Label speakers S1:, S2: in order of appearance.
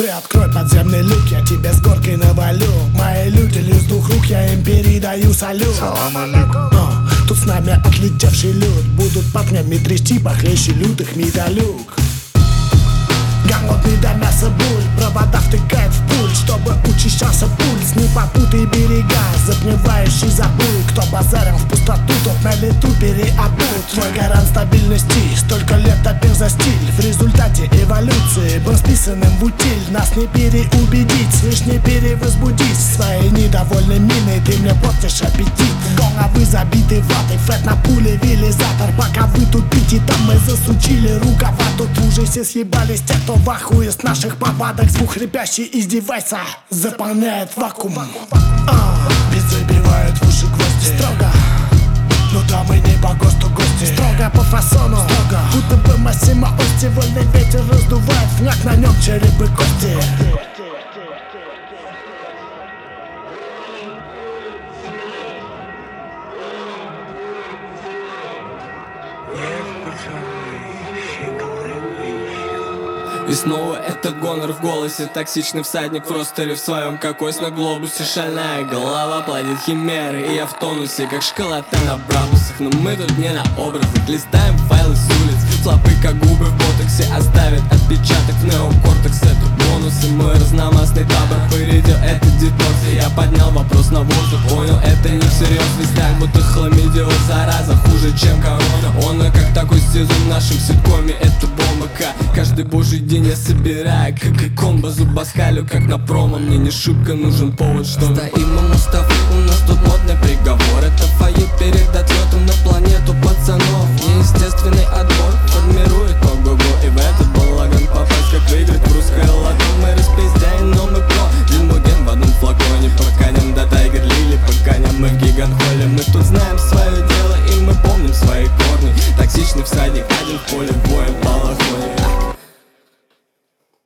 S1: Приоткрой подземный люк, я тебе с горкой навалю. Мои люди лишь с двух рук, я им передаю салют.
S2: Салам алейкум.
S1: Тут с нами отлетевший люд, будут парнями трясти похлеще лютых медалюк. Голодный до мяса буль, провода втыкает в пульт, чтобы учащался пульс. Не попутай берега, запневаешь и забудь. Кто базарил в пустоту, тот на лету переобут. Твой гарант стабильности, столько лет топил за стиль. В результате эволюции был списанным в утиль. Нас не переубедить, слышь, не перевозбудить. Своей недовольной миной ты мне портишь аппетит. Головы забиты ватой, фэт на пуле велизатор. Пока вы тут пите, там мы засучили рукава. Тут уже все съебались те, кто в ахуе с наших повадок. Звук хрипящий из девайса заполняет вакуум. Бит забивает в уши гвозди. Строго, ну да, мы не по ГОСТу гости. Строго по фасону, строго, будто бы Массимо Ости. Вольный ветер раздувает фляг, на нем черепы кости.
S3: И снова это гонор в голосе, токсичный всадник в ростере в своем, как ось на глобусе. Шальная голова плодит химеры, и я в тонусе, как школота на брабусах. Но мы тут не на образах, листаем файлы с улиц. Флопы, как губы в ботоксе, оставят отпечаток в неокортекс. Это бонусы, мой разномастный табор повредил этот детокс. И я поднял вопрос на воздух, понял, это не всерьез. Весь так, будто хламидиоз, зараза, хуже, чем корона. Он как такой сезон в нашем ситкоме, это бомба. Каждый божий день я собираю, как икон, базу баскалю, как на промо. Мне не шибко нужен повод, что стоим у Мустафы, у нас тут модный приговор. Это фойе перед отлетом на планету пацанов. Неестественный отбор формирует ого-го. И в этот балаган попасть, как выиграть в русское лото. Мы распиздяем, но мы про Динмуген в одном флаконе. Поканем до Тайгер Лили, поканем мы в гигант-холле. Мы тут знаем свое дело и мы помним свои корни. Токсичный всадник, один в поле.